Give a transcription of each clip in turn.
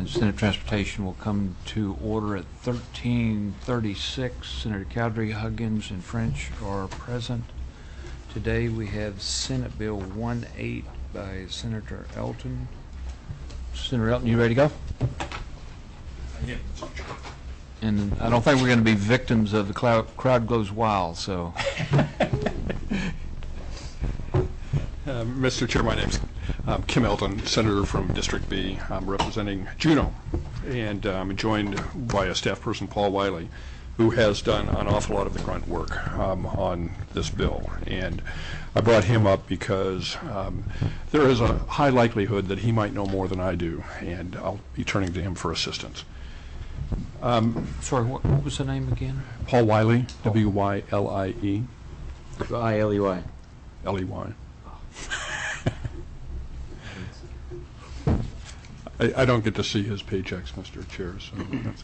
and Senate Transportation will come to order at 13:36. Senator Cowdery, Huggins, and French are present. Today we have Senate Bill 18 by Senator Elton. Senator Elton, you ready to go? Yeah. And I don't think we're going to be victims of the crowd goes wild, so. Mr. Chair, my name's Kim Elton, Senator from District B. I'm representing Juneau, and I'm joined by a staff person, Paul Wiley, who has done an awful lot of the grunt work on this bill. And I brought him up because there is a high likelihood that he might know more than I do, and I'll be turning to him for assistance. Sorry, what was the name again? Paul Wiley, W-Y-L-I-E. I-L-E-Y. L-E-Y. I don't get to see his paychecks, Mr. Chair. So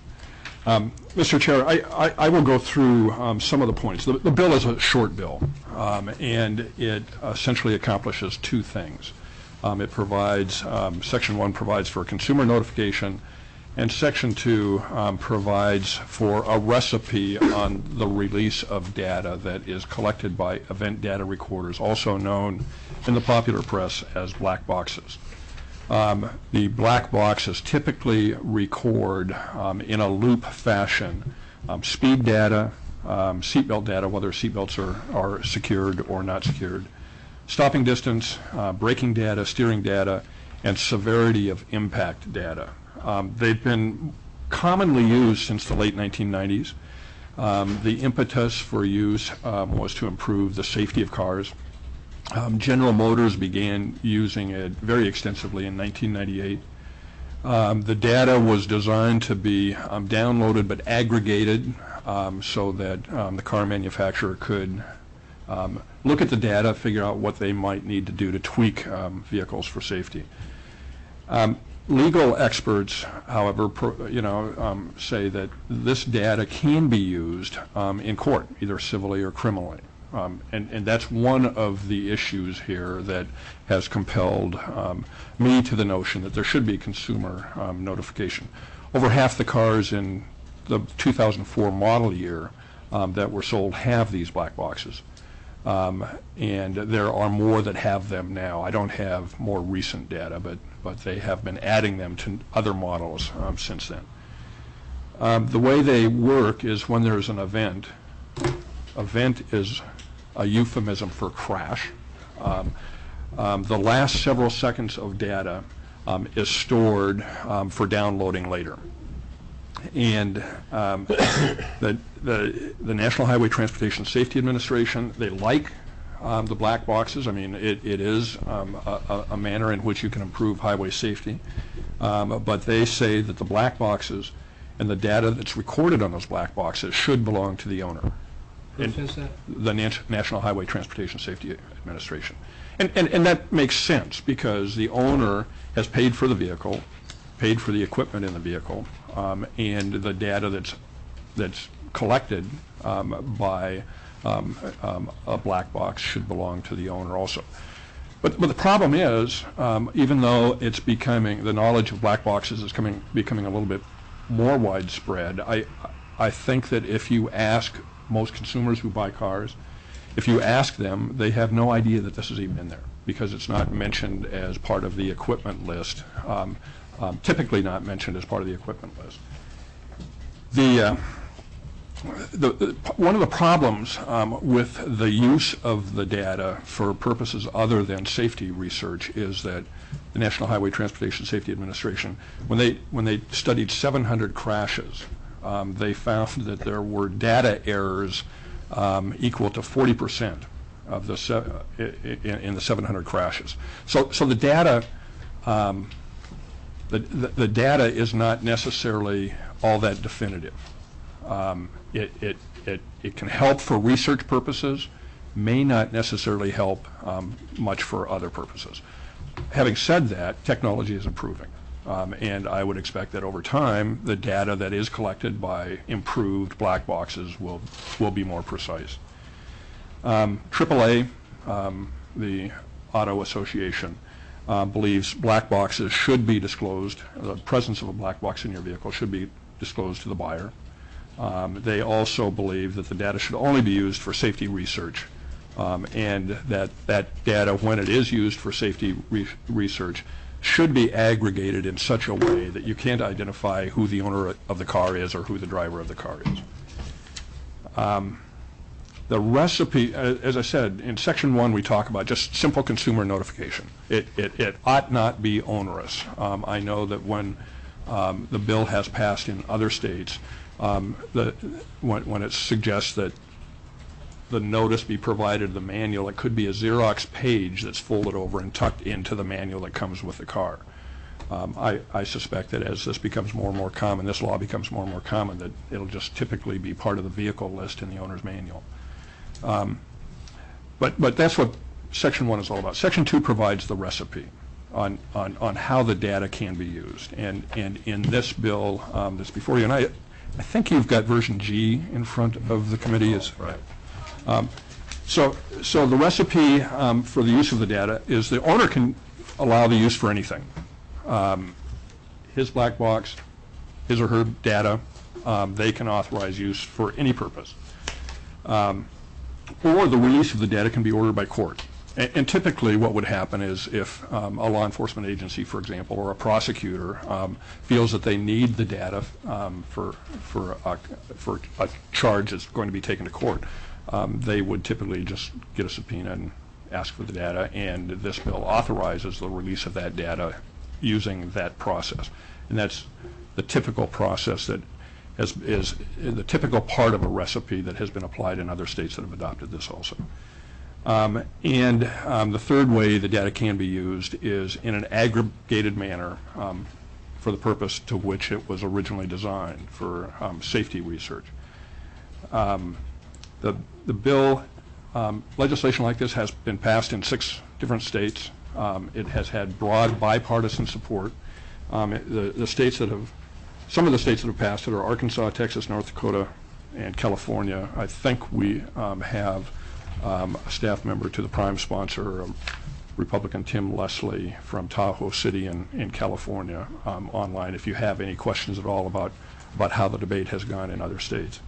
Mr. Chair, I will go through some of the points. The bill is a short bill, and it essentially accomplishes two things. It provides, Section 1 provides for consumer notification, and Section 2 provides for a recipe on the release of data that is collected by event data recorders, also known in the popular press as black boxes. The black boxes typically record in a loop fashion speed data, seatbelt data, whether seatbelts are secured or not secured, stopping distance, braking data, steering data, and severity of impact data. They've been commonly used since the late 1990s. The impetus for use was to improve the safety of cars. General Motors began using it very extensively in 1998. The data was designed to be downloaded but aggregated so that the car manufacturer could look at the data, figure out what they might need to do to tweak vehicles for safety. Legal experts, however, say that this data can be used in court, either civilly or criminally. And that's one of the issues here that has compelled me to the notion that there should be consumer notification. Over half the cars in the 2004 model year that were sold have these black boxes. And there are more that have them now. I don't have more recent data, but they have been adding them to other models since then. The way they work is when there's an event is a euphemism for crash. The last several seconds of data is stored for downloading later. And the National Highway Transportation Safety Administration, they like the black boxes. I mean, it is a manner in which you can improve highway safety. But they say that the black boxes and the data that's recorded on those black boxes should belong to the owner. Who says that? The National Highway Transportation Safety Administration. And that makes sense because the owner has paid for the vehicle, paid for the equipment in the vehicle, and the data that's collected by a black box should belong to the owner also. But the problem is, even though it's becoming, the knowledge of black boxes is becoming a little bit more widespread, I think that if you ask most consumers who buy cars, if you ask them, they have no idea that this is even in there because it's not mentioned as part of the equipment list, typically not mentioned as part of the equipment list. One of the problems with the use of the data for purposes other than safety research is that the National Highway Transportation Safety Administration, when they studied 700 crashes, they found that there were data errors equal to 40% of the in the 700 crashes. So the data the data is not necessarily all that definitive. It can help for research purposes, may not necessarily help much for other purposes. Having said that, technology is improving. And I would expect that over time, the data that is collected by improved black boxes will be more precise. AAA, the Auto Association, believes black boxes should be disclosed, the presence of a black box in your vehicle should be disclosed to the buyer. They also believe that the data should only be used for safety research, and that data, when it is used for safety research, should be aggregated in such a way that you can't identify who the owner of the car is or who the driver of the car is. The recipe, as I said, in Section 1 we talk about just simple consumer notification. It ought not be onerous. I know that when the bill has passed in other states, when it suggests that the notice be provided, the manual, it could be a Xerox page that's folded over and tucked into the manual that comes with the car. I suspect that as this becomes more and more common, this law becomes more and more common, that it'll just typically be part of the vehicle list in the owner's manual. But that's what Section 1 is all about. Section 2 provides the recipe on how the data can be used. And in this bill that's before you, and I think you've got version G in front of the committee. Right. So the recipe for the use of the data is the owner can allow the use for anything. His black box, his or her data, they can authorize use for any purpose. Or the release of the data can be ordered by court. And typically what would happen is if a law enforcement agency, for example, or a prosecutor feels that they need the data for a charge that's going to be taken to court, they would typically just get a subpoena and ask for the data, and this bill authorizes the release of that data using that process. And that's the typical process that is the typical part of a recipe that has been applied in other states that have adopted this also. The third way the data can be used is in an aggregated manner for the purpose to which it was originally designed, for safety research. The bill, legislation like this has been passed in 6 different states. It has had broad bipartisan support. The states that have, some of the states that have passed it are Arkansas, Texas, North Dakota, and California. I think we have a staff member to the prime sponsor, Republican Tim Leslie from Tahoe City in California, online if you have any questions at all about how the debate has gone in other states.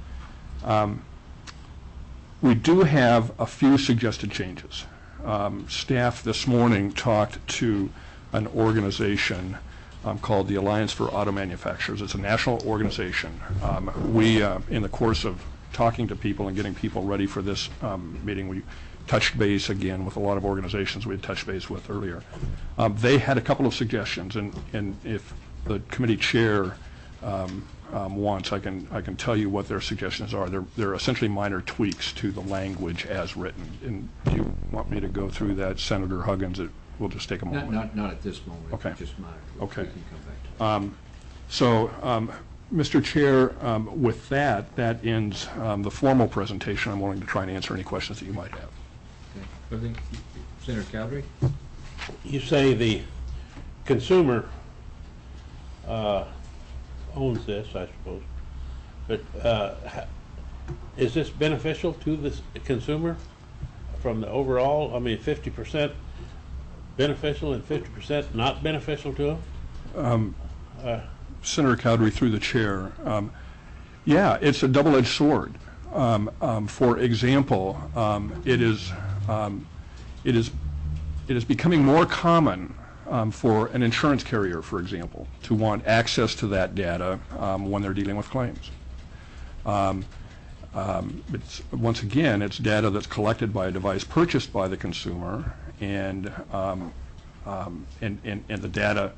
We do have a few suggested changes. Staff this morning talked to an organization called the Alliance for Auto Manufacturers. It's a national organization. We, in the course of talking to people and getting people ready for this meeting, we touched base again with a lot of organizations we had touched base with earlier. They had a couple of suggestions, and if the committee chair wants, I can tell you what their suggestions are. They're essentially minor tweaks to the language as written. And do you want me to go through that, Senator Huggins? We'll just take a moment. Not at this moment. Okay. Just minor. Okay. We can come back to So, Mr. Chair, with that ends the formal presentation. I'm willing to try and answer any questions that you might have. Okay. Senator Cowdery? You say the consumer owns this, I suppose, but is this beneficial to the consumer from the overall? I mean, 50% beneficial and 50% not beneficial to them? Senator Cowdery, through the chair, yeah, it's a double-edged sword. For example, it is becoming more common for an insurance carrier, for example, to want access to that data when they're dealing with claims. Once again, it's data that's collected by a device purchased by the consumer, and the data,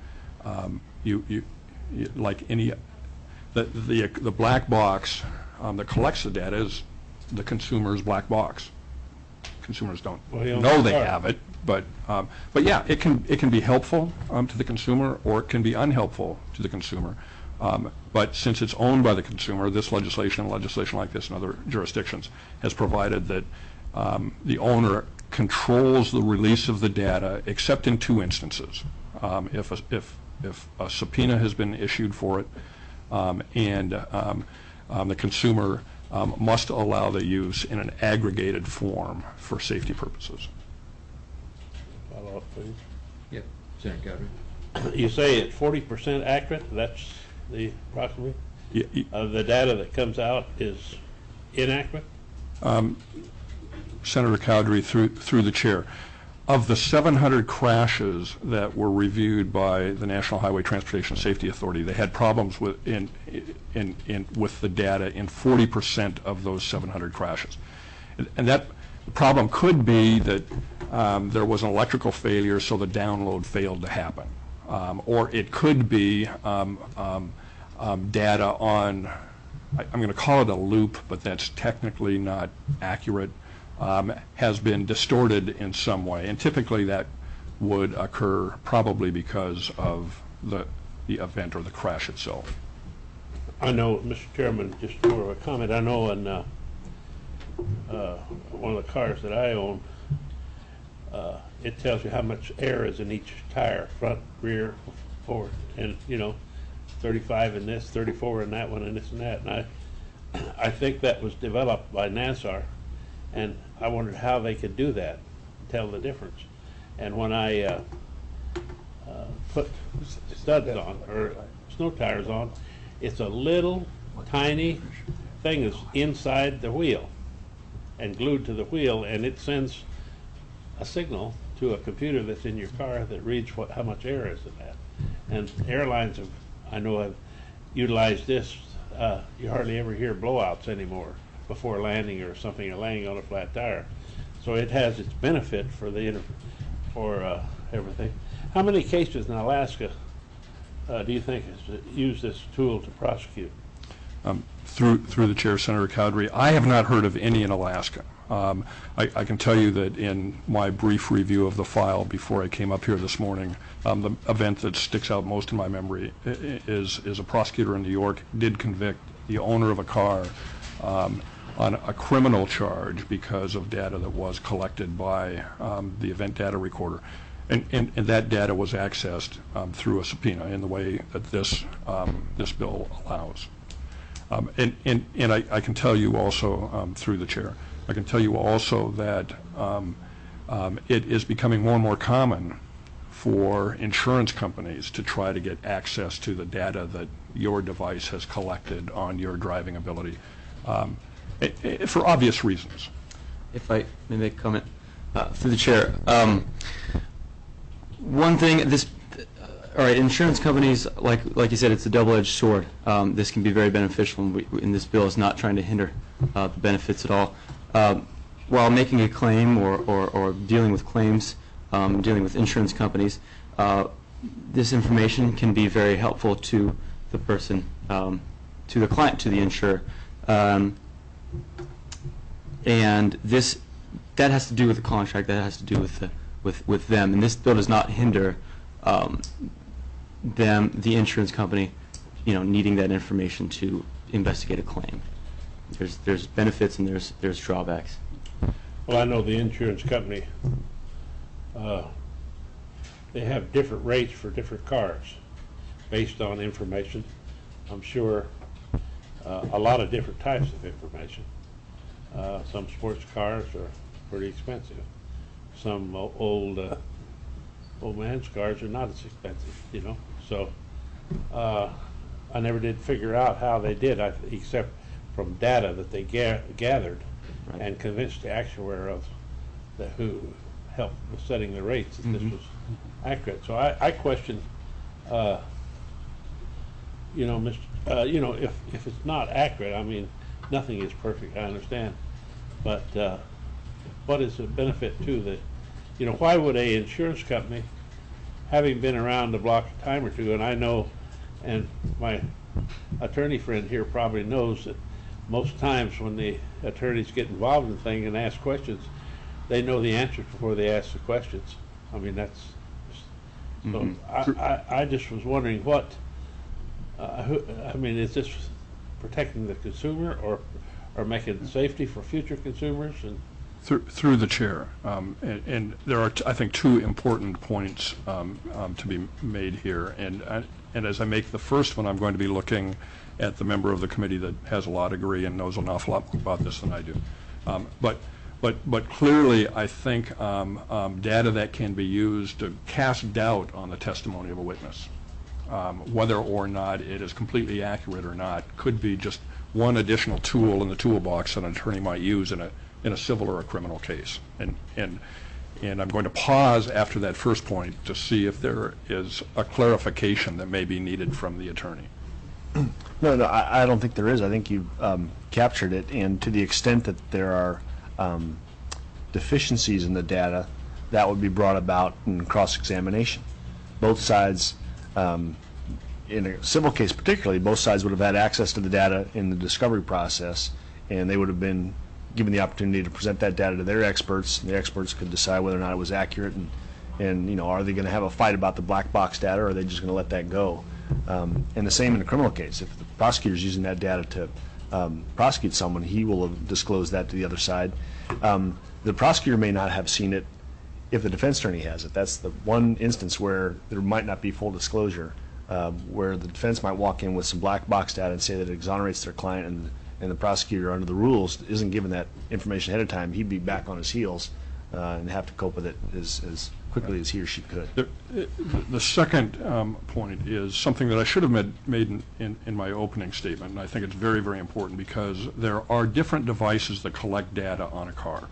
like any, the black box that collects the data is the consumer's black box. Consumers don't know they have it, but yeah, it can be helpful to the consumer, or it can be unhelpful to the consumer. But since it's owned by the consumer, this legislation and legislation like this in other jurisdictions has provided that the owner controls the release of the data, except in 2 instances. If a subpoena has been issued for it, and the consumer must allow the use in an aggregated form for safety purposes. Follow up, please. Yep. Senator Cowdery? You say it's 40% accurate? That's the approximately? The data that comes out is inaccurate? Senator Cowdery, through the chair, of the 700 crashes that were reviewed by the National Highway Transportation Safety Authority, they had problems with with the data in 40% of those 700 crashes. And that problem could be that there was an electrical failure, so the download failed to happen. Or it could be data on, I'm going to call it a loop, but that's technically not accurate, has been distorted in some way. And typically that would occur probably because of the event or the crash itself. I know, Mr. Chairman, just more of a comment. I know in one of the cars that I own, it tells you how much air is in each tire, front, rear, forward, and 35 in this, 34 in that one, and this and that. And I think that was developed by NASAR, and I wondered how they could do that, tell the difference. And when I put studs on, or snow tires on, it's a little tiny thing that's inside the wheel and glued to the wheel, and it sends a signal to a computer that's in your car that reads how much air is in that. And airlines have utilized this. You hardly ever hear blowouts anymore before landing or something, or landing on a flat tire. So it has its benefit for everything. How many cases in Alaska do you think has used this tool to prosecute? Through the chair, Senator Cowdery, I have not heard of any in Alaska. I can tell you that in my brief review of the file before I came up here this morning, the event that sticks out most in my memory is a prosecutor in New York did convict the owner of a car on a criminal charge because of data that was collected by the event data recorder. And that data was accessed through a subpoena in the way that this bill allows. And I can tell you also, through the chair, I can tell you also that it is becoming more and more common for insurance companies to try to get access to the data that your device has collected on your driving ability for obvious reasons. If I may make a comment through the chair. One thing, all right, insurance companies, like you said, it's a double-edged sword. This can be very beneficial, and this bill is not trying to hinder the benefits at all. While making a claim or dealing with claims, dealing with insurance companies, this information can be very helpful to the person, to the client, to the insurer. And that has to do with the contract, that has to do with them. And this bill does not hinder the insurance company, needing that information to investigate a claim. There's benefits and there's drawbacks. Well, I know the insurance company, they have different rates for different cars based on information. I'm sure a lot of different types of information. Some sports cars are pretty expensive. Some old man's cars are not as expensive, So I never did figure out how they did, except from data that they gathered and convinced the actuary who helped with setting the rates that this was accurate. So I question, if it's not accurate, I mean, nothing is perfect, I understand, but what is the benefit to why would a insurance company, having been around the block a time or two, and I know, and my attorney friend here probably knows that most times when the attorneys get involved in things and ask questions, they know the answers before they ask the questions. I mean, that's so. I just was wondering what. Is this protecting the consumer or making safety for future consumers? And through the chair, and there are I think two important points to be made here. And as I make the first one, I'm going to be looking at the member of the committee that has a law degree and knows an awful lot more about this than I do. But But clearly, I think data that can be used to cast doubt on the testimony of a witness, whether or not it is completely accurate or not, could be just one additional tool in the toolbox that an attorney might use in a civil or a criminal case. And I'm going to pause after that first point to see if there is a clarification that may be needed from the attorney. No, I don't think there is. I think you captured it, and to the extent that there are deficiencies in the data, that would be brought about in cross-examination. Both sides, in a civil case particularly, both sides would have had access to the data in the discovery process, and they would have been given the opportunity to present that data to their experts, and the experts could decide whether or not it was accurate, and you know, are they going to have a fight about the black box data, or are they just going to let that go? And the same in a criminal case. If the prosecutor is using that data to prosecute someone, he will disclose that to the other side. The prosecutor may not have seen it if the defense attorney has it. That's the one instance where there might not be full disclosure, where the defense might walk in with some black box data and say that it exonerates their client, and the prosecutor, under the rules, isn't given that information ahead of time. He'd be back on his heels and have to cope with it as quickly as he or she could. The second point is something that I should have made in my opening statement, and I think it's very, very important because there are different devices that collect data on a car.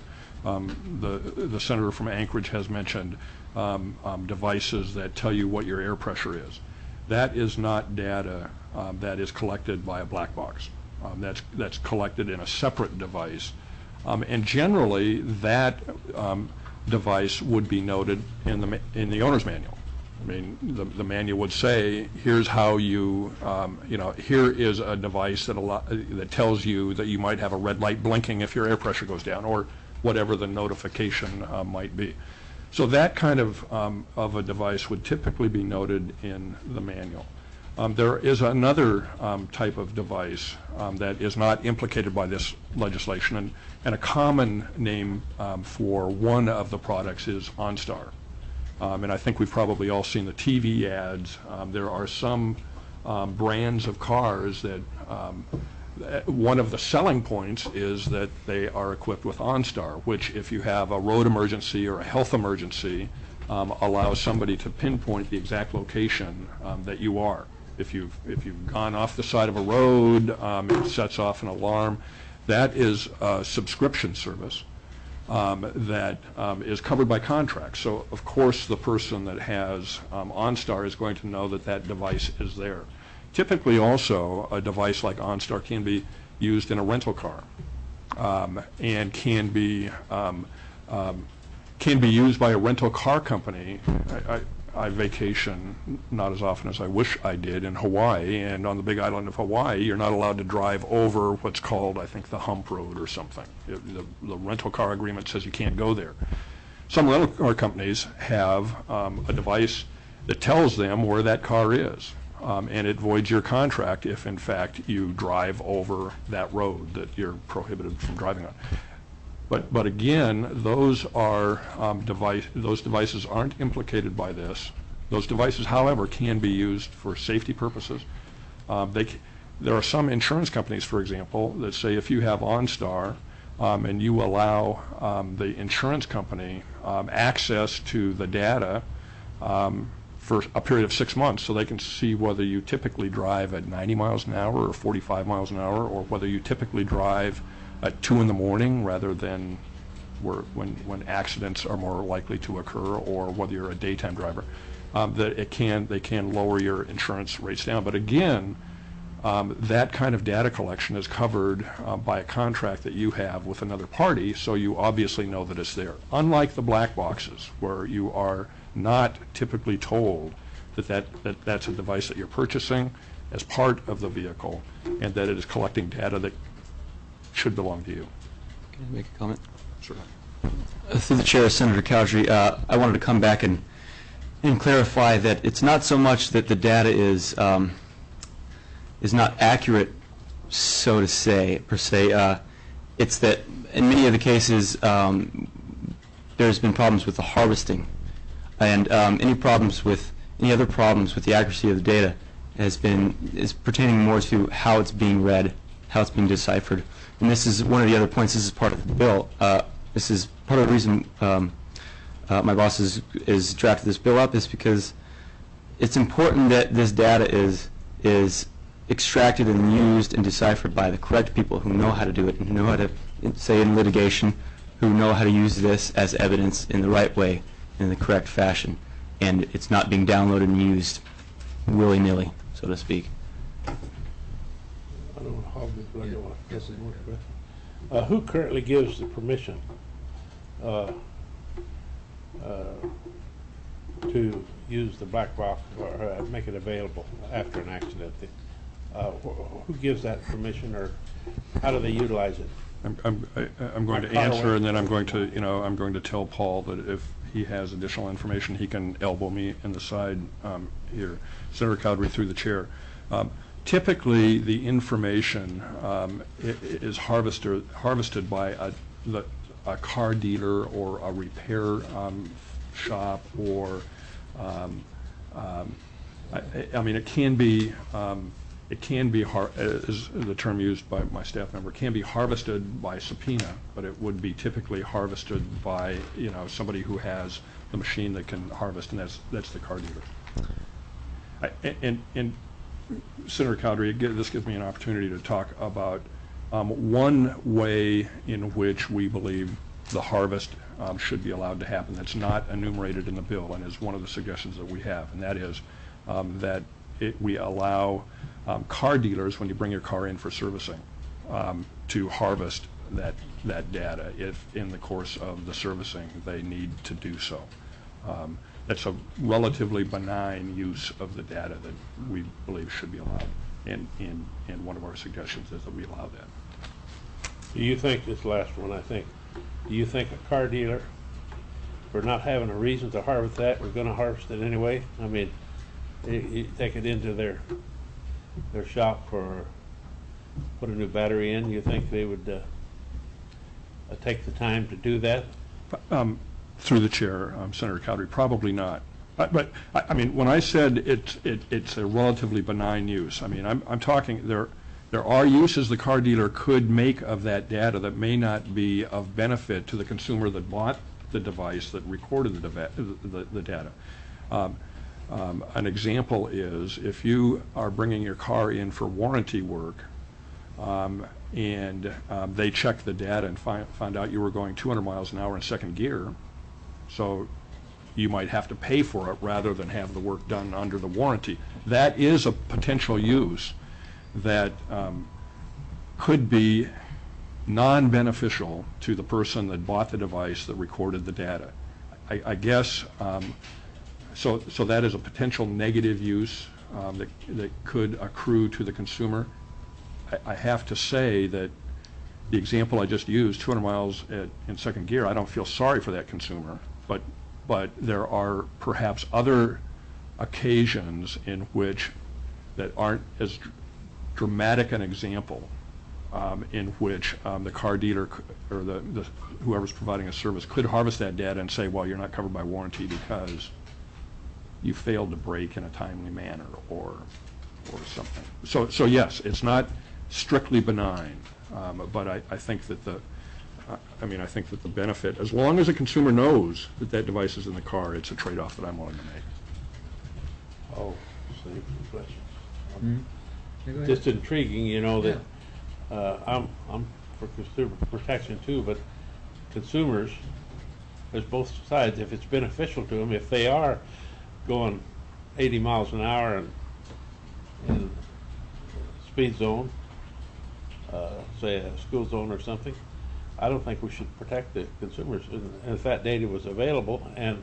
The senator from Anchorage has mentioned devices that tell you what your air pressure is. That is not data that is collected by a black box. That's collected in a separate device, and generally that device would be noted in the owner's manual. I mean, the manual would say, here's how you know, here is a device that tells you that you might have a red light blinking if your air pressure goes down, or whatever the notification might be. So that kind of a device would typically be noted in the manual. There is another type of device that is not implicated by this legislation, and a common name for one of the products is OnStar. And I think we've probably all seen the TV ads. There are some brands of cars that one of the selling points is that they are equipped with OnStar, which, if you have a road emergency or a health emergency, allows somebody to pinpoint the exact location that you are. If you've gone off the side of a road, it sets off an alarm. That is a subscription service that is covered by contract. So, of course, the person that has OnStar is going to know that that device is there. Typically, also, a device like OnStar can be used in a rental car and can be used by a rental car company. I vacation not as often as I wish I did in Hawaii, and on the big island of Hawaii, you're not allowed to drive over what's called, I think, the hump road or something. The rental car agreement says you can't go there. Some rental car companies have a device that tells them where that car is, and it voids your contract if, in fact, you drive over that road that you're prohibited from driving on. But again, those are those devices aren't implicated by this. Those devices, however, can be used for safety purposes. There are some insurance companies, for example, that say if you have OnStar and you allow the insurance company access to the data for a period of 6 months, so they can see whether you typically drive at 90 miles an hour or 45 miles an hour, or whether you typically drive at 2 in the morning rather than when accidents are more likely to occur, or whether you're a daytime driver, that they can lower your insurance rates down. But again, that kind of data collection is covered by a contract that you have with another party, so you obviously know that it's there. Unlike the black boxes, where you are not typically told that that's a device that you're purchasing as part of the vehicle, and that it is collecting data that should belong to you. Can I make a comment? Sure. Through the chair, Senator Cowdery, I wanted to come back and clarify that it's not so much that the data is not accurate, so to say, per se. It's that in many of the cases there's been problems with the harvesting, and any other problems with the accuracy of the data is pertaining more to how it's being read, how it's being deciphered. And this is one of the other points. This is part of the bill. this is part of the reason my boss is drafted this bill up, is because it's important that this data is extracted and used and deciphered by the correct people who know how to do it, and who know how to, say in litigation, who know how to use this as evidence in the right way, in the correct fashion, and it's not being downloaded and used willy-nilly, so to speak. I don't know how big do I go on. Who currently gives the permission to use the black box or make it available after an accident? Who gives that permission, or how do they utilize it? I'm going to answer, and then I'm going to tell Paul that if he has additional information, he can elbow me in the side here. Senator Cowdery, through the chair. Typically, the information is harvested by a car dealer or a repair shop, or I mean, it can be is the term used by my staff member, can be harvested by subpoena, but it would be typically harvested by somebody who has the machine that can harvest, and that's the car dealer. And Senator Cowdery, this gives me an opportunity to talk about one way in which we believe the harvest should be allowed to happen that's not enumerated in the bill, and is one of the suggestions that we have, and that is that we allow car dealers, when you bring your car in for servicing, to harvest that data if in the course of the servicing they need to do so. That's a relatively benign use of the data that we believe should be allowed, and one of our suggestions is that we allow that. Do you think, this last one, do you think a car dealer, for not having a reason to harvest that, we're going to harvest it anyway? I mean, you take it into their shop for put a new battery in, you think they would take the time to do that? Through the chair, Senator Cowdery, probably not. But I mean, when I said it's a relatively benign use, I mean, I'm talking there are uses the car dealer could make of that data that may not be of benefit to the consumer that bought the device that recorded the data. An example is if you are bringing your car in for warranty work, and they check the data and find out you were going 200 miles an hour in second gear, so you might have to pay for it rather than have the work done under the warranty. That is a potential use that could be non-beneficial to the person that bought the device that recorded the data. I guess, so that is a potential negative use that could accrue to the consumer. I have to say that the example I just used, 200 miles in second gear, I don't feel sorry for that consumer, but there are perhaps other occasions in which that aren't as dramatic an example in which the car dealer or whoever's providing a service could harvest that data and say, well, you're not covered by warranty because you failed to brake in a timely manner or something. So yes, it's not strictly benign, but I think that I think that the benefit, as long as the consumer knows that device is in the car, it's a trade-off that I'm willing to make. Oh, same questions. Yeah, go ahead. Just intriguing, that I'm for consumer protection too, but consumers, there's both sides. If it's beneficial to them, if they are going 80 miles an hour in speed zone, say a school zone or something, I don't think we should protect the consumers. And if that data was available, and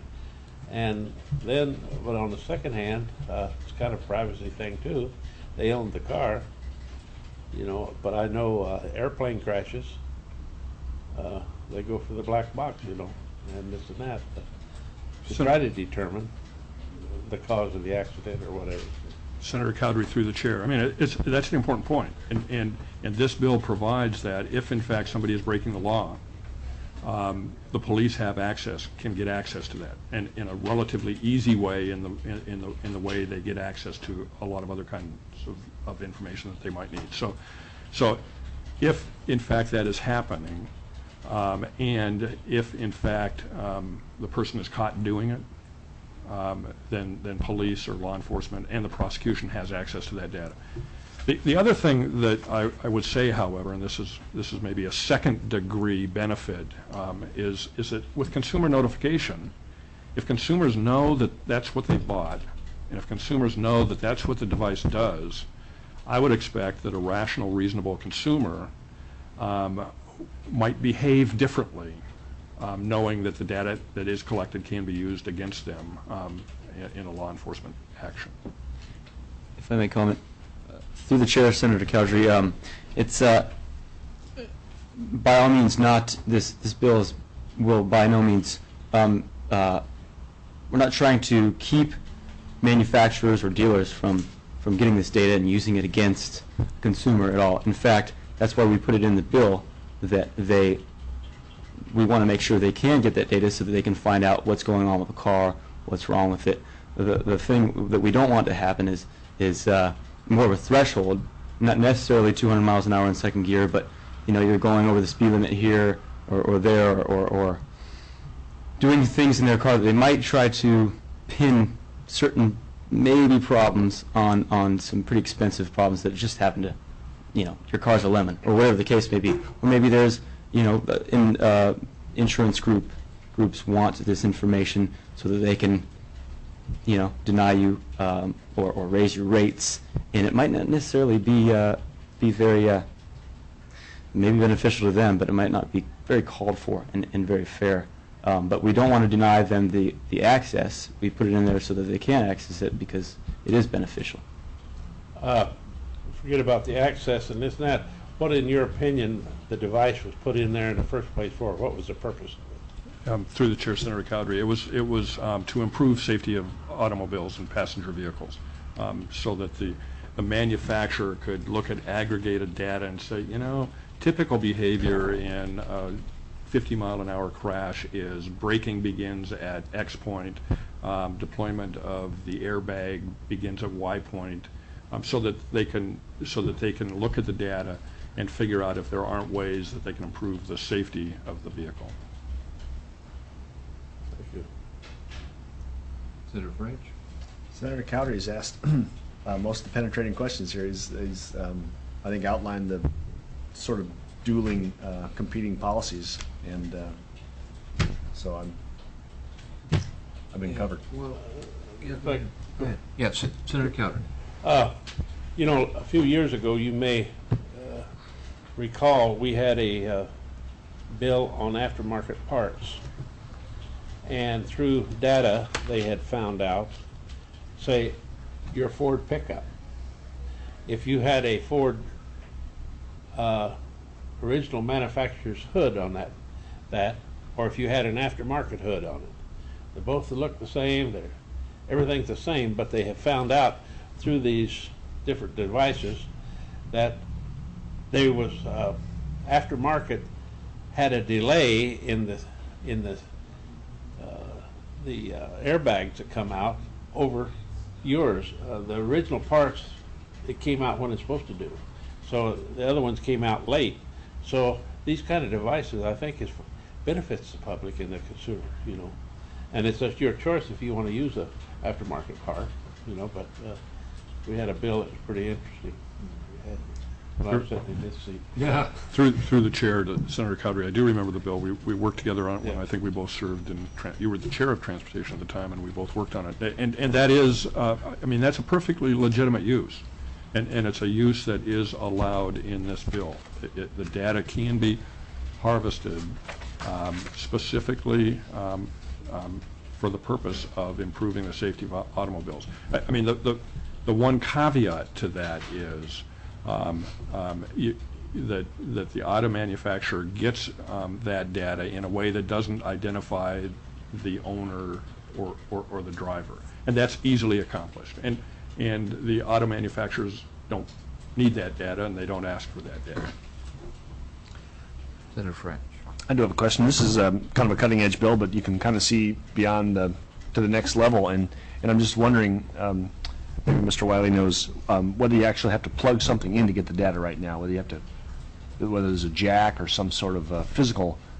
then, but on the second hand, it's kind of a privacy thing too. They own the car, but I know airplane crashes, they go for the black box, and this and that, to try to determine the cause of the accident or whatever. Senator Cowdery, through the chair. I mean, that's an important point, and this bill provides that if in fact somebody is breaking the law, the police can get access to that, and in a relatively easy way in the way they get access to a lot of other kinds of information that they might need. So if in fact that is happening, And if, in fact, the person is caught doing it, then police or law enforcement and the prosecution has access to that data. The other thing that I would say, however, and this is maybe a second-degree benefit, is that with consumer notification, if consumers know that that's what they bought, and if consumers know that that's what the device does, I would expect that a rational, reasonable consumer might behave differently, knowing that the data that is collected can be used against them in a law enforcement action. If I may comment, through the chair, Senator Cowdery, it's by all means not, this bill will by no means, we're not trying to keep manufacturers or dealers from getting this data and using it against the consumer at all. In fact, that's why we put it in the bill that we want to make sure they can get that data so that they can find out what's going on with the car, what's wrong with it. The thing that we don't want to happen is more of a threshold, not necessarily 200 miles an hour in second gear, but you're going over the speed limit here or there, or doing things in their car that they might try to pin certain maybe problems on some pretty expensive problems that just happen to, your car's a lemon, or whatever the case may be. Or maybe there's, insurance groups want this information so that they can, deny you or raise your rates, and it might not necessarily be very maybe beneficial to them, but it might not be very called for and very fair. But we don't want to deny them the access. We put it in there so that they can access it because it is beneficial. Forget about the access and this and that. What, in your opinion, the device was put in there in the first place for? What was the purpose of it? Through the chair, Senator Cowdery, it was to improve safety of automobiles and passenger vehicles, so that the manufacturer could look at aggregated data and say, typical behavior in a 50-mile-an-hour crash is braking begins at X point, deployment of the airbag begins at Y point, so that they can look at the data and figure out if there aren't ways that they can improve the safety of the vehicle. Thank you. Senator French? Senator Cowdery's asked most of the penetrating questions here. He's I think, outlined the sort of dueling, competing policies, and so I've been covered. Well, Go ahead. yeah, Senator Cowdery. A few years ago, you may recall we had a bill on aftermarket parts, and through data they had found out, say, your Ford pickup, if you had a Ford original manufacturer's hood on that, or if you had an aftermarket hood on it, they both look the same, everything's the same, but they have found out through these different devices that there was aftermarket had a delay in the airbags that come out over yours. The original parts, it came out when it's supposed to do, so the other ones came out late. So these kind of devices, I think, benefits the public and the consumer, and it's just your choice if you want to use a aftermarket part, but we had a bill that was pretty interesting. Well, I certainly did see. Yeah. Through the chair to Senator Cowdery, I do remember the bill. We worked together on it when I think we both served in, you were the chair of transportation at the time, and we both worked on it. And that is, that's a perfectly legitimate use. And it's a use that is allowed in this bill. The data can be harvested specifically for the purpose of improving the safety of automobiles. The one caveat to that is that the auto manufacturer gets that data in a way that doesn't identify the owner or the driver, and that's easily accomplished. And the auto manufacturers don't need that data, and they don't ask for that data. Senator French. I do have a question. This is kind of a cutting-edge bill, but you can kind of see beyond to the next level, and I'm just wondering, maybe Mr. Wiley knows, whether you actually have to plug something in to get the data right now, whether there's a jack or some sort of physical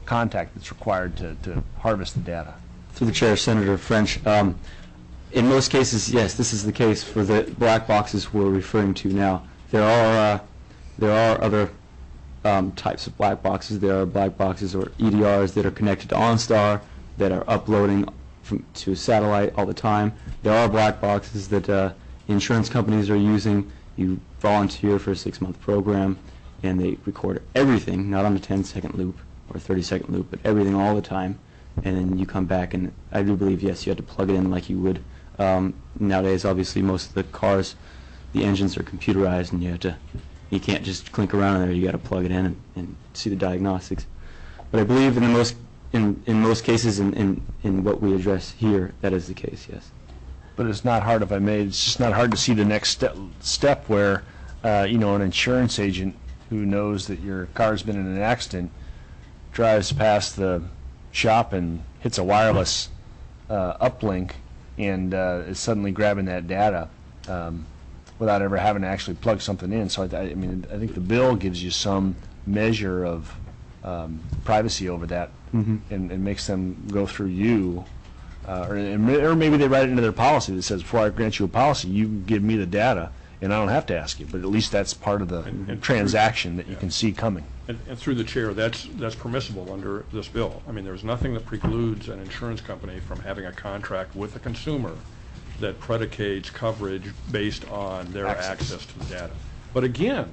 contact that's required to harvest the data. Through the chair, Senator French, in most cases, yes, this is the case for the black boxes we're referring to now. There are other types of black boxes. There are black boxes or EDRs that are connected to OnStar that are uploading to satellite all the time. There are black boxes that insurance companies are using. You volunteer for a 6-month program, and they record everything, not on a 10-second loop or 30-second loop, but everything all the time. And then you come back, and I do believe, yes, you have to plug it in like you would. Nowadays, obviously, most of the cars, the engines are computerized, and you can't just clink around in there. You got to plug it in and see the diagnostics. But I believe in most cases, in what we address here, that is the case. Yes. But it's not hard, if I may. It's just not hard to see the next step where, an insurance agent who knows that your car's been in an accident drives past the shop and hits a wireless uplink and is suddenly grabbing that data without ever having to actually plug something in. So I think the bill gives you some measure of privacy over that, and makes them go through you, or maybe they write it into their policy that says, before I grant you a policy, you give me the data, and I don't have to ask you. But at least that's part of the transaction that you can see coming. And through the chair, that's permissible under this bill. I mean, there's nothing that precludes an insurance company from having a contract with a consumer that predicates coverage based on their access to the data. But again,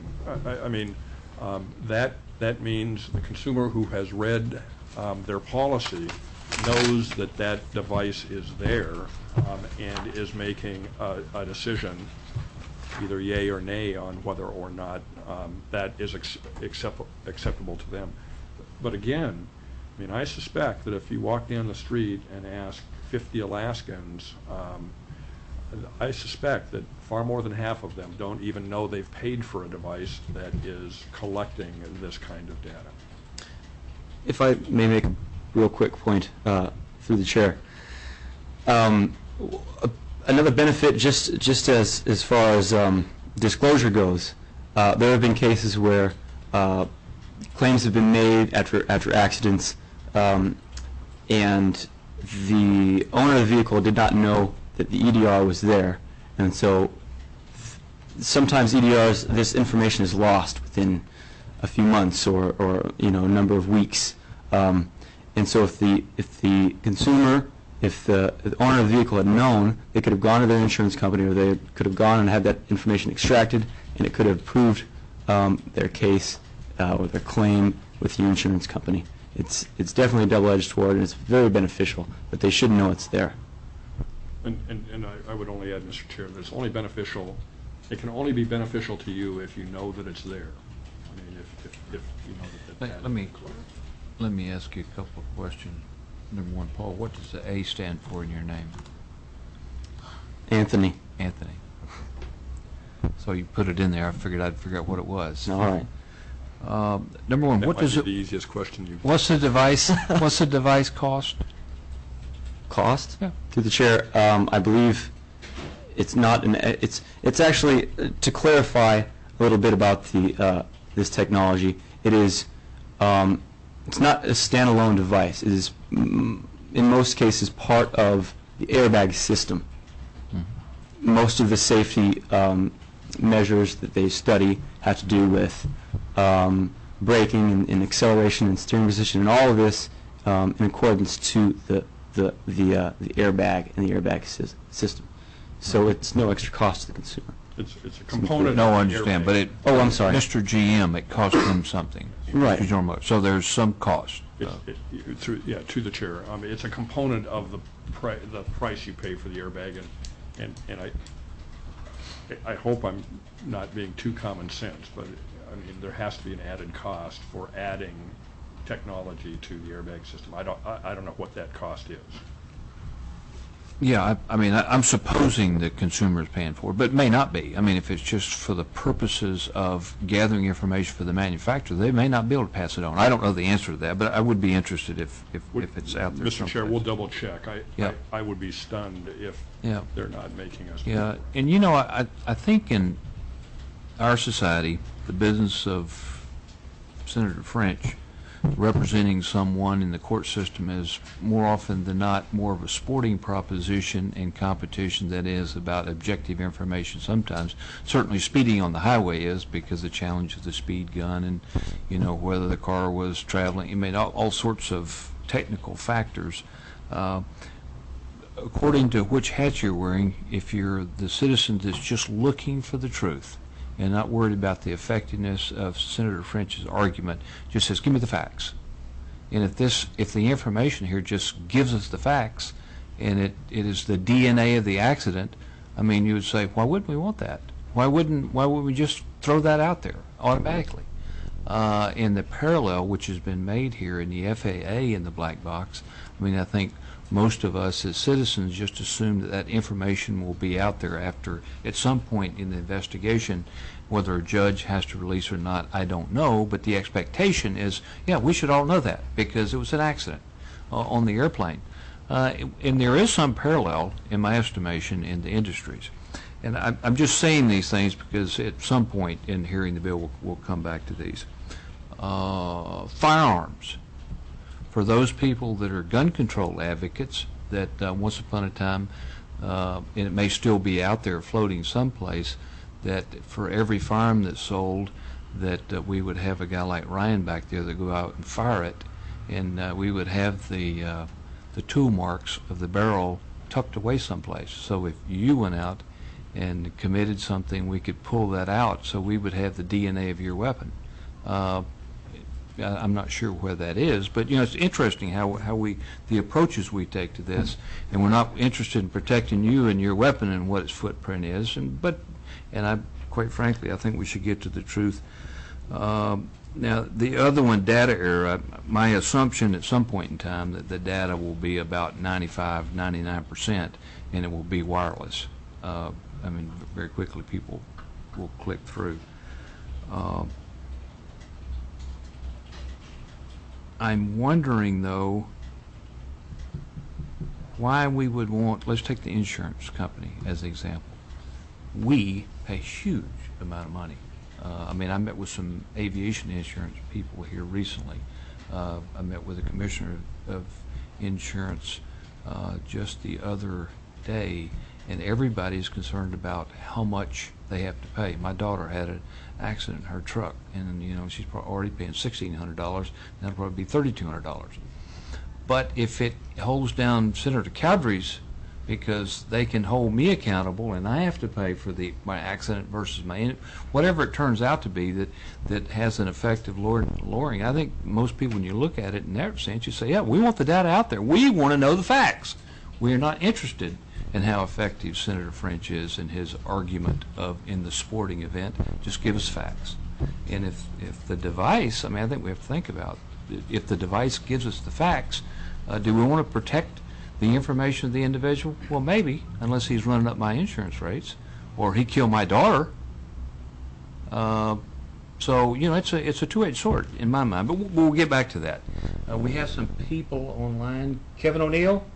that means the consumer who has read their policy knows that that device is there and is making a decision, either yay or nay, on whether or not that is acceptable to them. But again, I suspect that if you walk down the street and ask 50 Alaskans, I suspect that far more than half of them don't even know they've paid for a device that is collecting this kind of data. If I may make a real quick point through the chair. Another benefit, just as far as disclosure goes, there have been cases where claims have been made after accidents, and the owner of the vehicle did not know that the EDR was there, and so sometimes EDRs, this information is lost within a few months or a number of weeks, and so if the consumer, if the owner of the vehicle had known, they could have gone to their insurance company, or they could have gone and had that information extracted, and it could have proved their case or their claim with the insurance company. It's definitely a double-edged sword, and it's very beneficial, but they should know it's there. And I would only add, Mr. Chair, that it's only beneficial. It can only be beneficial to you if you know that it's there. I mean, if you know that. Let me ask you a couple of questions. Number one, Paul, what does the A stand for in your name? Anthony. Anthony. So you put it in there. I figured I'd figure out what it was. All right. Number one, That what might does be it? the easiest question you've. What's the device? What's the device cost? Cost? Yeah. Through the chair, I believe it's not it's actually, to clarify a little bit about the this technology, it is it's not a standalone device. It is in most cases part of the airbag system. Most of the safety measures that they study have to do with braking and acceleration and steering position, and all of this in accordance to the airbag and the airbag system. So it's no extra cost to the consumer. It's a component. No, I of the understand, airbag. but it. Oh, I'm sorry. Mr. GM, it cost him something. Right. So there's some cost. To the chair. It's a component of the price you pay for the airbag, and I hope I'm not being too common sense, but there has to be an added cost for adding technology to the airbag system. I don't know what that cost is. Yeah, I'm supposing the consumer is paying for it, but it may not be. If it's just for the purposes of gathering information for the manufacturer, they may not be able to pass it on. I don't know the answer to that, but I would be interested if it's out there. Mr. Chair, we'll double check. Yeah. I would be stunned if they're not making us. Yeah, and I think in our society, the business of Senator French, representing someone in the court system is more often than not more of a sporting proposition and competition that is about objective information sometimes. Certainly speeding on the highway is, because the challenge of the speed gun and, you know, whether the car was traveling, I mean, all sorts of technical factors. According to which hat you're wearing, if you're the citizen that's just looking for the truth and not worried about the effectiveness of Senator French's argument, just says, give me the facts. And if the information here just gives us the facts, and it is the DNA of the accident, I mean, you would say, why wouldn't we want that? Why would we just throw that out there automatically? In the parallel which has been made here in the FAA in the black box, I mean, I think most of us as citizens just assume that that information will be out there after, at some point in the investigation. Whether a judge has to release or not, I don't know, but the expectation is, yeah, we should all know that because it was an accident on the airplane. And there is some parallel, in my estimation, in the industries. And I'm just saying these things because at some point in hearing the bill, we'll come back to these. Firearms. For those people that are gun control advocates, that once upon a time, and it may still be out there floating someplace, that for every firearm that's sold, that we would have a guy like Ryan back there that go out and fire it, and we would have the tool marks of the barrel tucked away someplace. So if you went out and committed something, we could pull that out, so we would have the DNA of your weapon. I'm not sure where that is, but you know, it's interesting how the approaches we take to this, and we're not interested in protecting you and your weapon and what its footprint is, and I, quite frankly, I think we should get to the truth. Now, the other one, data era, my assumption at some point in time that the data will be about 95, 99%, and it will be wireless. I mean, very quickly people will click through. I'm wondering, though, why we would want, let's take the insurance company as an example. We pay a huge amount of money. I mean, I met with some aviation insurance people here recently. I met with the commissioner of insurance just the other day, and everybody's concerned about how much they have to pay. My daughter had an accident in her truck, and you know, she's already paying $1,600. That'll probably be $3,200. But if it holds down Senator Cowdery's, because they can hold me accountable and I have to pay for my accident versus whatever it turns out to be that has an effect of lowering. I think most people, when you look at it in that sense, you say, yeah, we want the data out there. We want to know the facts. We are not interested in how effective Senator French is in his argument in the sporting event. Just give us facts. And if the device, I mean, I think we have to think about, if the device gives us the facts, do we want to protect the information of the individual? Well, maybe, unless he's running up my insurance rates or he killed my daughter. So, you know, it's a two-edged sword in my mind, but we'll get back to that. We have some people online. Kevin O'Neill?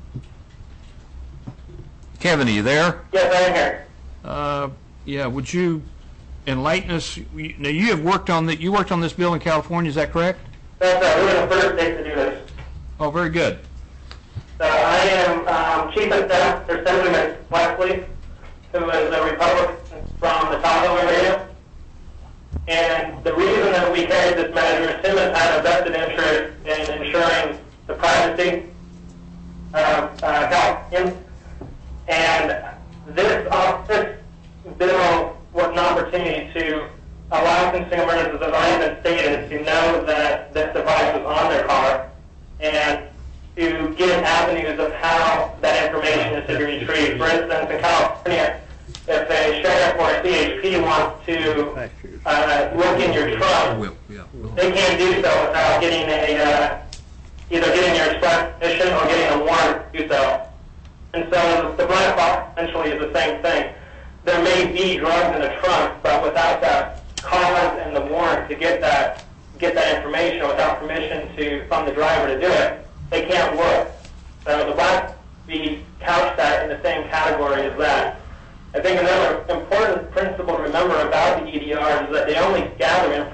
Kevin, are you there? Yes, I'm here. Yeah, would you enlighten us? Now, you worked on this bill in California, is that correct? That's right. We're the first state to do this. Oh, very good. So I am Chief of Staff for Senator Wesley, who is a Republican from the Tahoe area. And the reason that we carried this measure is Tim has had a vested interest in ensuring the privacy of Californians. And this bill was an opportunity to allow consumers, as I've already been stated, to know that this device was on their car and to give avenues of how that information is to be retrieved. For instance, in California, if a sheriff or a CHP wants to look in your trunk, they can't do so without getting either getting your express permission or getting a warrant to do so. And so the black box essentially is the same thing. There may be drugs in the trunk, but without that cause and the warrant to get that information, without permission from the driver to do it, they can't look. So the black we couch that in the same category as I think another important principle to remember about the EDRs is that they only gather information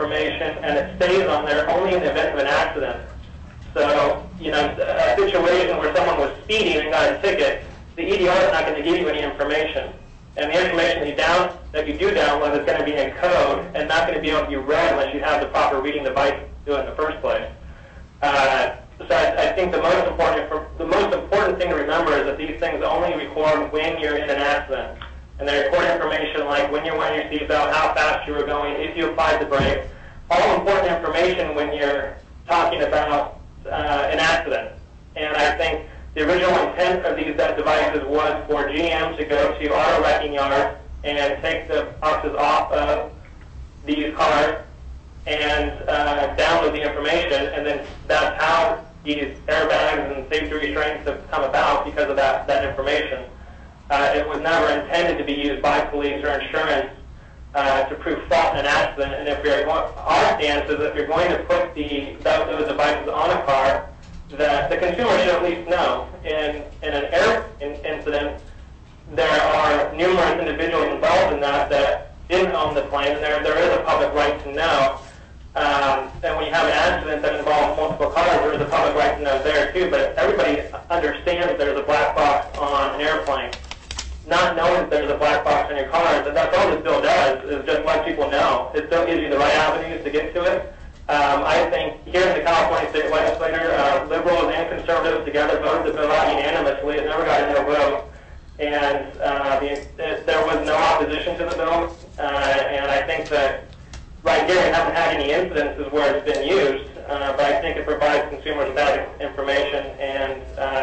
information, and it stays on there only in the event of an accident. So, a situation where someone was speeding and got a ticket, the EDR is not going to give you any information. And the information that you do download is going to be in code and not going to be able to be read unless you have the proper reading device to do it in the first place. So I think the most important thing to remember is that these things only record when you're in an accident. And they record information like when you're wearing your seatbelt, how fast you were going, if you applied the brake, all important information when you're talking about an accident. And I think the original intent of these devices was for GM to go to auto wrecking yards and take the boxes off of these cars and download the information, and then that's how these airbags and safety restraints have come about because of that information. It was never intended to be used by police or insurance to prove fault in an accident. And our stance is if you're going to put those devices on a car, that the consumer should at least know. In an air incident, there are numerous individuals involved in that didn't own the plane, and there is a public right to know. And when you have an accident that involves multiple cars, there is a public right to know there too. But everybody understands that there's a black box on an airplane. Not knowing that there's a black box on your cars, and that's all this bill does, is just let people know. It still gives you the right avenues to get to it. I think here in the California State Legislature, liberals and conservatives together voted the bill out unanimously. It never got a no vote. And there was no opposition to the bill. And I think that right here we haven't had any incidences where it's been used, but I think it provides consumers with that information, and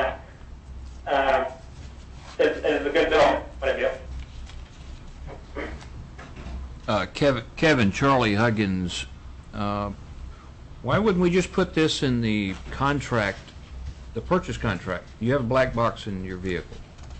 it's a good bill, point of view. Kevin, Charlie Huggins, why wouldn't we just put this in the contract, the purchase contract? You have a black box in your vehicle.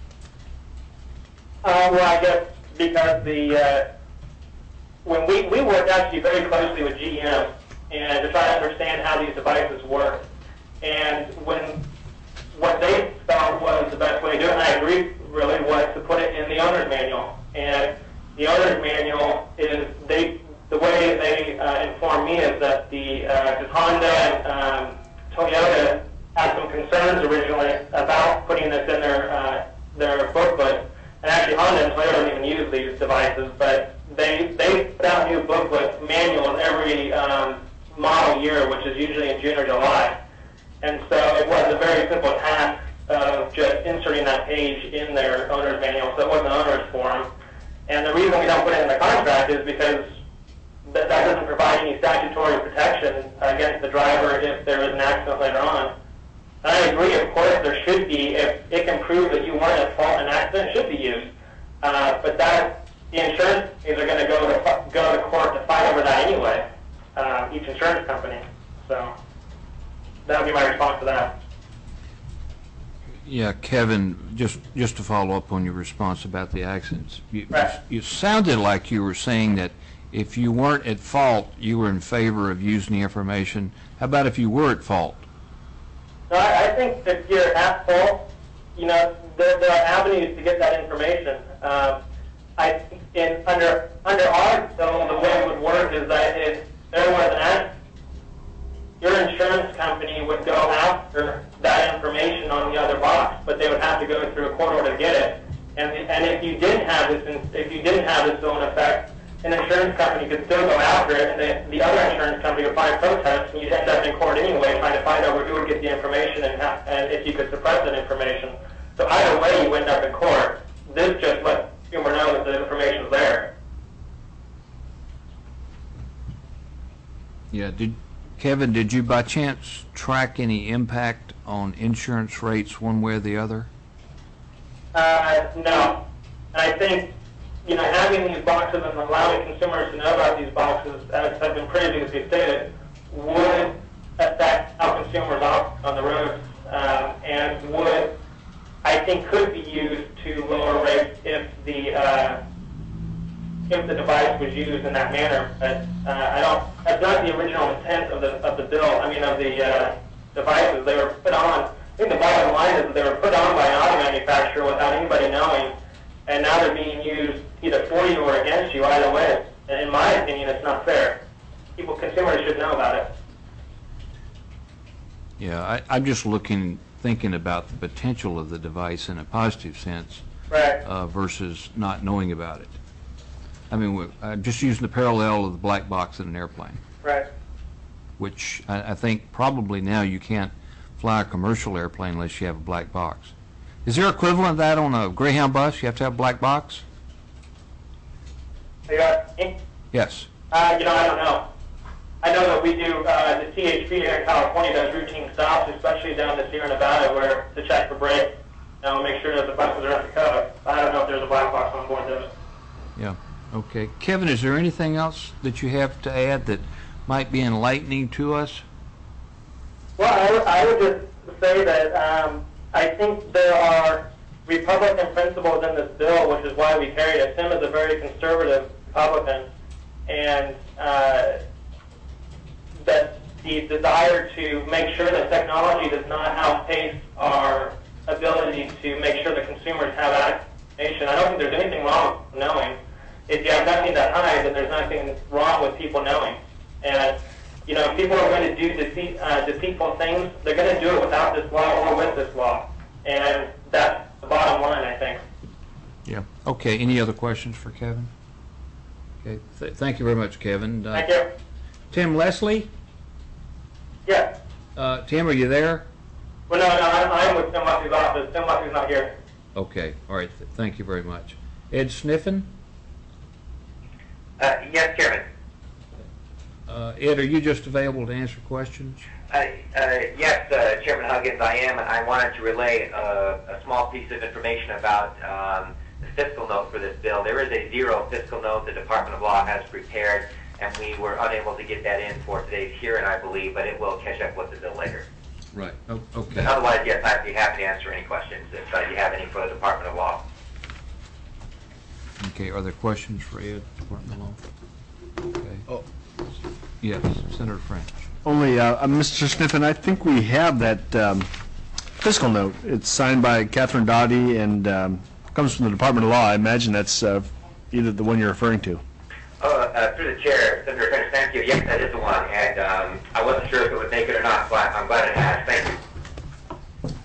Well, I guess because when we worked actually very closely with GM and to try to understand how these devices work, and what they felt was the best way to do it, and I agree really, was to put it in the owner's manual. And the owner's manual is the way they informed me is that because Honda and Toyota had some concerns originally about putting this in their booklet. And actually, Honda and Toyota don't even use these devices, but they put out new booklets, manuals every model year, which is usually in June or July. And so it was a very simple task of just inserting that page in their owner's manual, so it wasn't an owner's form. And the reason we don't put it in the contract is because that doesn't provide any statutory protection against the driver if there is an accident later on. And I agree, of course, there should be, if it can prove that you weren't at fault in an accident, it should be used. But the insurance companies are going to go to court to fight over that anyway, each insurance company. So that would be my response to that. Yeah, Kevin, just to follow up on your response about the accidents, Right. you sounded like you were saying that if you weren't at fault, you were in favor of using the information. How about if you were at fault? No, I think that if you're at fault, there are avenues to get that information. Under our bill, the way it would work is that if there was an accident, your insurance company would go after that information on the other box, but they would have to go through a court order to get it. And if you didn't have this bill in effect, an insurance company could still go after it, and the other insurance company would file protest, and you'd end up in court anyway trying to fight over who would get the information and if you could suppress that information. So either way, you end up in court. This just lets consumer know that the information's there. Yeah, Kevin, did you by chance track any impact on insurance rates one way or the other? No. And I think, having these boxes and allowing consumers to know about these boxes, as have been previously stated, would affect how consumers opt on the roads, and would, I think, could be used to lower rates if the device was used in that manner. But that's not the original intent of the bill. Of the devices. They were put on. I think the bottom line is that they were put on by an auto manufacturer without anybody knowing, and now they're being used either for you or against you. Either way, and in my opinion, it's not fair. People consumers should know about it. Yeah, I'm just thinking about the potential of the device in a positive sense Right. versus not knowing about it. I mean, just using the parallel of the black box in an airplane, Right. which I think probably now you can't fly a commercial airplane unless you have a black box. Is there equivalent of that on a Greyhound bus? You have to have a black box? Are you asking? Yes. I don't know. I know that we do, the THP here in California does routine stops, especially down to Sierra Nevada, where to check for brakes and make sure that the buses are at the code. I don't know if there's a black box on board those. Yeah. Okay. Kevin, is there anything else that you have to add that might be enlightening to us? Well, I would just say that I think there are Republican principles in this bill, which is why we carried it. Tim is a very conservative Republican, and that the desire to make sure that technology does not outpace our ability to make sure that consumers have access to information. I don't think there's anything wrong with knowing. If you have nothing to hide, then there's nothing wrong with people knowing. And, if people are going to do deceitful things, they're going to do it without this law or with this law. And that's the bottom line, I think. Yeah. Okay. Any other questions for Kevin? Okay. Thank you very much, Kevin. Thank you. Tim Leslie? Yes. Tim, are you there? Well, no, I'm with Tim Leslie's office. Tim Leslie's not here. Okay. All right. Thank you very much. Ed Sniffen? Yes, Chairman. Ed, are you just available to answer questions? Yes, Chairman Huggins, I am, and I wanted to relay a small piece of information about the fiscal note for this bill. There is a zero fiscal note the Department of Law has prepared, and we were unable to get that in for today's hearing, I believe, but it will catch up with the bill later. Right. Okay. But otherwise, yes, I'd be happy to answer any questions if you have any for the Department of Law. Okay. Are there questions for Ed, Department of Law? Okay. Oh. Yes, Senator French. Only, Mr. Sniffen, I think we have that fiscal note. It's signed by Catherine Doughty and comes from the Department of Law. I imagine that's either the one you're referring to. Through the chair, Senator French, thank you. Yes, that is the one, and I wasn't sure if it would make it or not, so I'm glad it has. Thank you.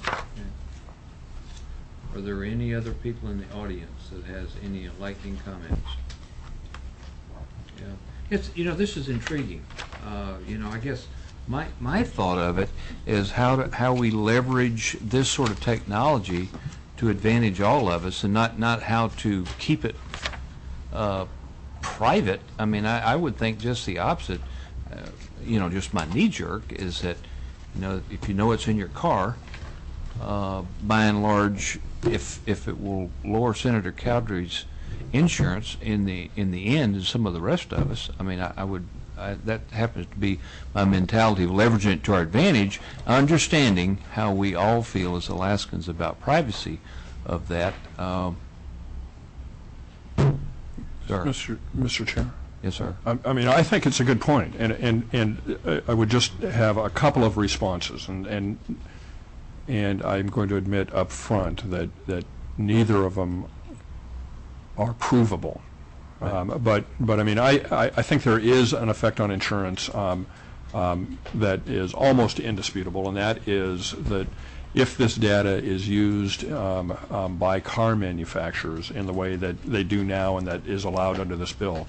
Are there any other people in the audience that has any enlightening comments? Yeah. It's, this is intriguing. I guess my thought of it is how we leverage this sort of technology to advantage all of us, and not how to keep it private. I mean, I would think just the opposite. Just my knee jerk is that, if you know it's in your car, by and large, if it will lower Senator Cowdery's insurance in the end, and some of the rest of us, I mean, that happens to be my mentality of leveraging it to our advantage, understanding how we all feel as Alaskans about privacy of that. Sir. Mr. Chair. Yes, sir. I mean, I think it's a good point, and I would just have a couple of responses, and I'm going to admit up front that neither of them are provable. Right. But I mean, I think there is an effect on insurance that is almost indisputable, and that is that if this data is used by car manufacturers in the way that they do now and that is allowed under this bill,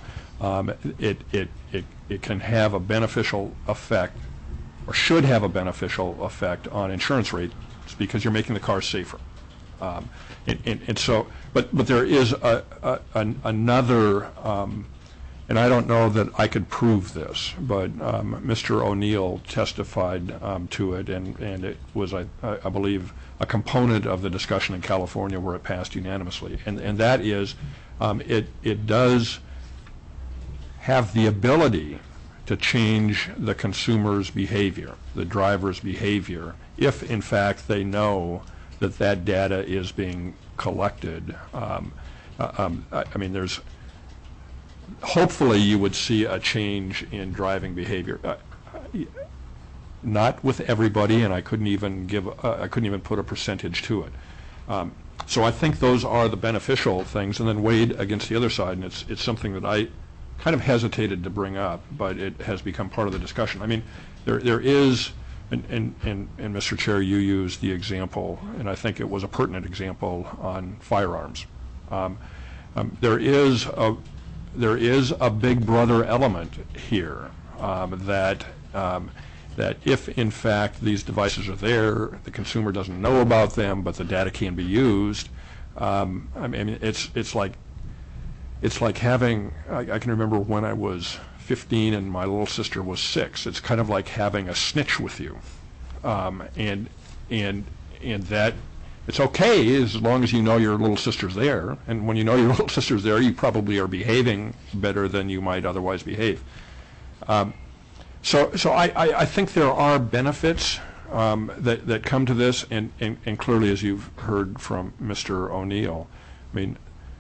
it can have a beneficial effect, or should have a beneficial effect on insurance rates, because you're making the car safer. And so, but there is another, and I don't know that I could prove this, but Mr. O'Neill testified to it, and it was, I believe, a component of the discussion in California where it passed unanimously, and that is, it does have the ability to change the consumer's behavior, the driver's behavior, if in fact they know that data is being collected. I mean, hopefully you would see a change in driving behavior. Not with everybody, and I couldn't even put a percentage to it. So I think those are the beneficial things, and then weighed against the other side, and it's something that I kind of hesitated to bring up, but it has become part of the discussion. I mean, there is, and Mr. Chair, you used the example, and I think it was a pertinent example on firearms. There is a big brother element here that if in fact these devices are there, the consumer doesn't know about them, but the data can be used. I mean, it's like having. I can remember when I was 15 and my little sister was 6. It's kind of like having a snitch with you, and that. It's okay as long as you know your little sister's there, and when you know your little sister's there, you probably are behaving better than you might otherwise behave. So I think there are benefits that come to this, and clearly, as you've heard from Mr. O'Neill, I mean,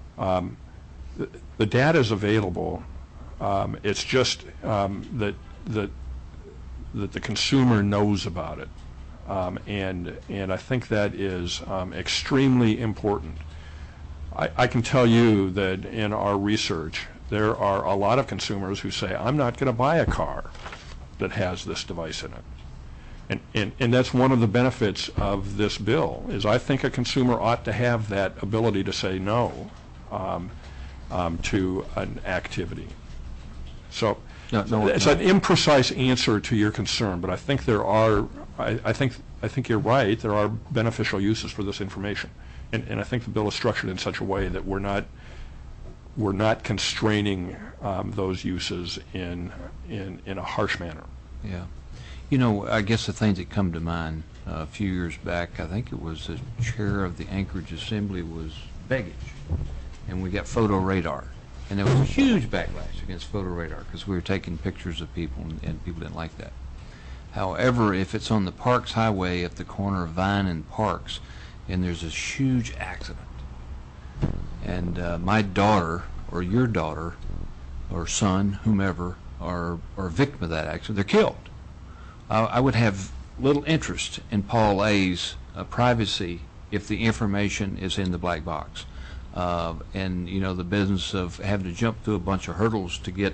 the data is available. It's just that the consumer knows about it. And I think that is extremely important. I can tell you that in our research, there are a lot of consumers who say, I'm not going to buy a car that has this device in it. And that's one of the benefits of this bill, is I think a consumer ought to have that ability to say no to an activity. So it's an imprecise answer to your concern, but I think there are. I think you're right. There are beneficial uses for this information, and I think the bill is structured in such a way that we're not constraining those uses in a harsh manner. Yeah. You know, I guess the things that come to mind a few years back, I think it was the chair of the Anchorage Assembly was Begich, and we got photo radar. And there was a huge backlash against photo radar because we were taking pictures of people, and people didn't like that. However, if it's on the Parks Highway at the corner of Vine and Parks, and there's this huge accident, and my daughter or your daughter or son, whomever, are a victim of that accident, they're killed. I would have little interest in Paul A's privacy if the information is in the black box. And, you know, the business of having to jump through a bunch of hurdles to get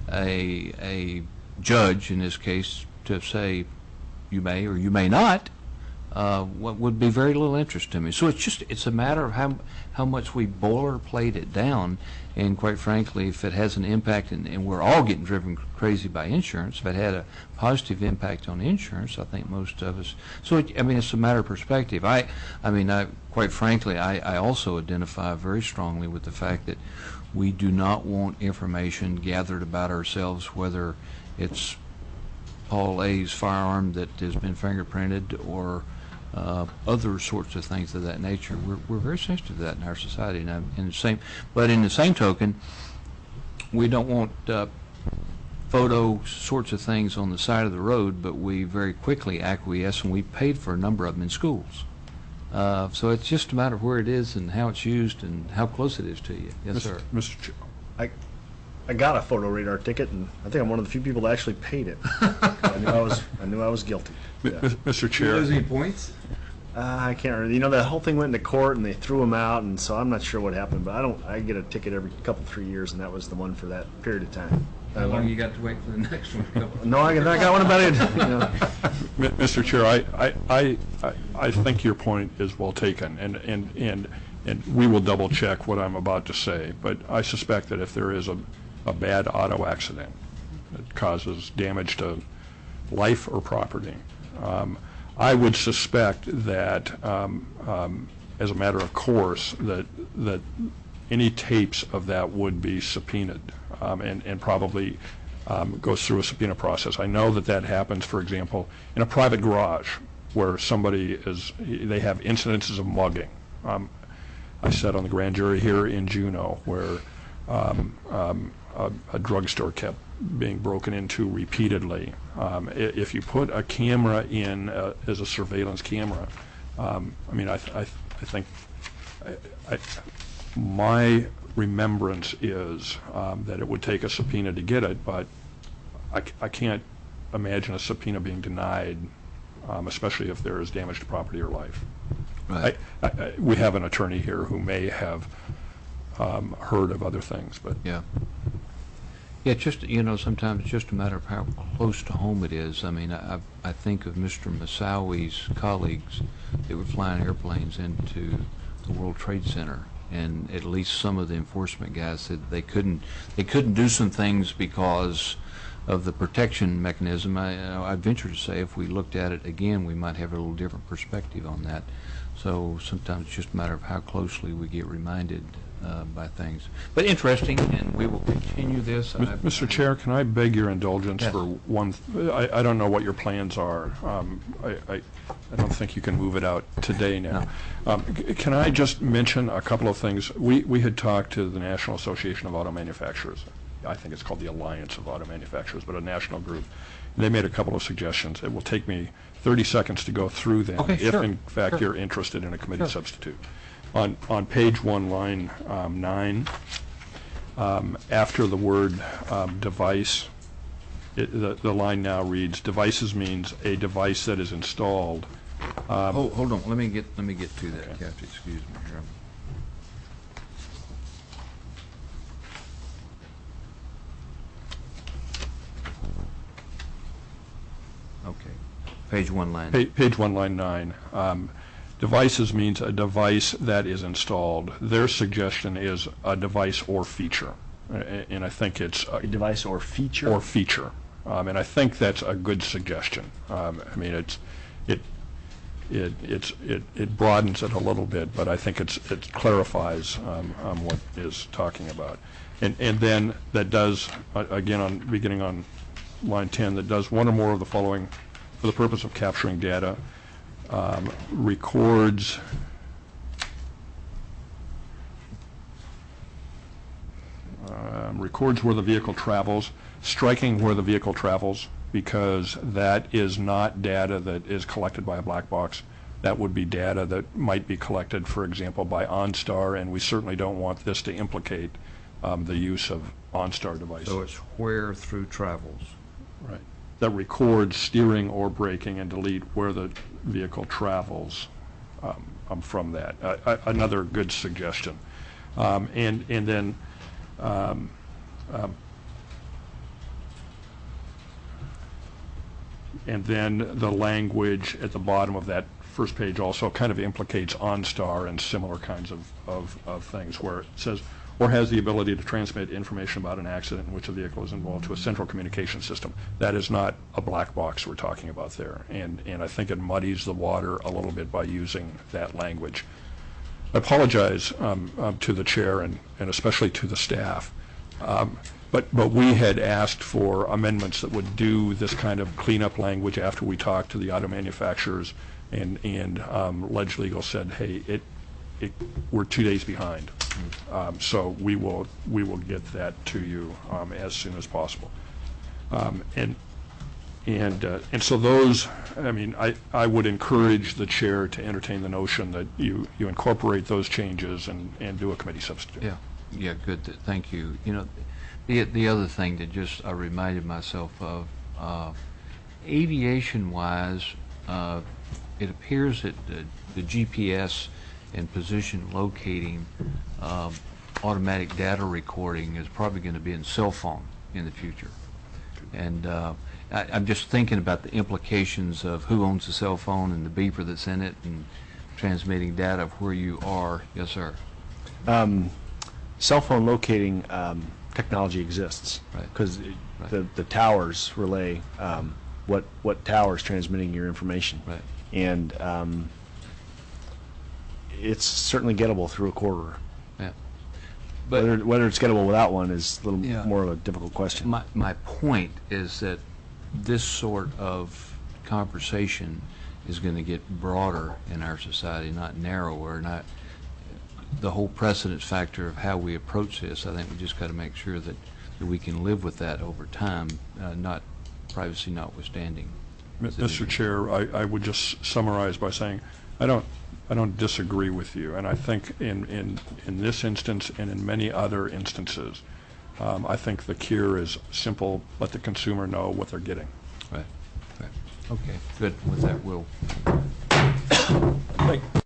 a judge, in this case, to say you may or you may not, what would be very little interest to me. So it's a matter of how much we boilerplate it down, and quite frankly, if it has an impact, and we're all getting driven crazy by insurance, if it had a positive impact on insurance, I think most of us. So it's a matter of perspective. Quite frankly, I also identify very strongly with the fact that we do not want information gathered about ourselves, whether it's Paul A's firearm that has been fingerprinted or other sorts of things of that nature. We're very sensitive to that in our society. But in the same token, we don't want photo sorts of things on the side of the road, but we very quickly acquiesce, and we paid for a number of them in schools. So it's just a matter of where it is and how it's used and how close it is to you. Yes, sir. Mr. Chair. I got a photo radar ticket, and I think I'm one of the few people that actually paid it. I knew I was guilty. Yeah. Mr. Chair. Lose any points? I can't remember. You know, that whole thing went into court, and they threw them out, and so I'm not sure what happened. But I get a ticket every 3 years, and that was the one for that period of time. How long you got to wait for the next one? No, I got one about it. You know. Mr. Chair, I think your point is well taken, and we will double check what I'm about to say. But I suspect that if there is a bad auto accident that causes damage to life or property, I would suspect that, as a matter of course, that any tapes of that would be subpoenaed and probably goes through a subpoena process. I know that happens, for example, in a private garage where they have incidences of mugging. I sat on the grand jury here in Juneau where a drugstore kept being broken into repeatedly. If you put a camera in as a surveillance camera, I think my remembrance is that it would take a subpoena to get it, but I can't imagine a subpoena being denied, especially if there is damage to property or life. Right. We have an attorney here who may have heard of other things, but yeah. Yeah, just, sometimes it's just a matter of how close to home it is. I mean, I think of Mr. Massawi's colleagues that were flying airplanes into the World Trade Center, and at least some of the enforcement guys said they couldn't do some things because of the protection mechanism. I'd venture to say if we looked at it again, we might have a little different perspective on that. So sometimes it's just a matter of how closely we get reminded by things. But interesting, and we will continue this. Mr. Chair, can I beg your indulgence Yes. for one? I don't know what your plans are. I don't think you can move it out today now. Can I just mention a couple of things? We had talked to the National Association of Auto Manufacturers. I think it's called the Alliance of Auto Manufacturers, but a national group. They made a couple of suggestions. It will take me 30 seconds to go through them, Okay, if sure, in fact sure. you're interested in a committee Sure. substitute. On page 1, line 9, after the word device, the line now reads, devices means a device that is installed. Hold on. Let me get to that, Kathy. Excuse me here. Okay. Page 1, line. Page 1, line 9. Devices means a device that is installed. Their suggestion is a device or feature, and I think it's A device or feature? or feature, and I think that's a good suggestion. I mean, it broadens it a little bit, but I think it clarifies what is talking about, and then that does again beginning on line 10, that does one or more of the following for the purpose of capturing data. Records where the vehicle travels, striking where the vehicle travels, because that is not data that is collected by a black box. That would be data that might be collected, for example, by OnStar, and we certainly don't want this to implicate the use of OnStar devices. So it's where through travels. Right. That records steering or braking and delete where the vehicle travels from that. Another good suggestion. And then the language at the bottom of that first page also kind of implicates OnStar and similar kinds of things, where it says, or has the ability to transmit information about an accident in which a vehicle is involved to a central communication system. That is not a black box we're talking about there, and I think it muddies the water a little bit by using that language. I apologize to the chair and especially to the staff, but we had asked for amendments that would do this kind of cleanup language after we talked to the auto manufacturers, and Ledge Legal said, hey, we're 2 days behind. So we will get that to you as soon as possible. And so those, I mean, I would encourage the chair to entertain the notion that you incorporate those changes and do a committee substitute. Yeah, good. Thank you. The other thing that just I reminded myself of, aviation-wise, it appears that the GPS and position locating automatic data recording is probably going to be in cell phone in the future. And I'm just thinking about the implications of who owns the cell phone and the beeper that's in it and transmitting data of where you are. Yes, sir. Cell phone locating technology exists, Right. because the towers relay what tower is transmitting your information. Right. And it's certainly gettable through a quarter. Yeah. But Whether it's gettable without one is a little Yeah. more of a difficult question. my point is that this sort of conversation is going to get broader in our society, not narrower. Not the whole precedence factor of how we approach this. I think we just got to make sure that we can live with that over time, not privacy notwithstanding. Mr. Chair, I would just summarize by saying I don't disagree with you, and I think in this instance and in many other instances, I think the cure is simple: let the consumer know what they're getting. Right. Okay. Good. With that, we'll.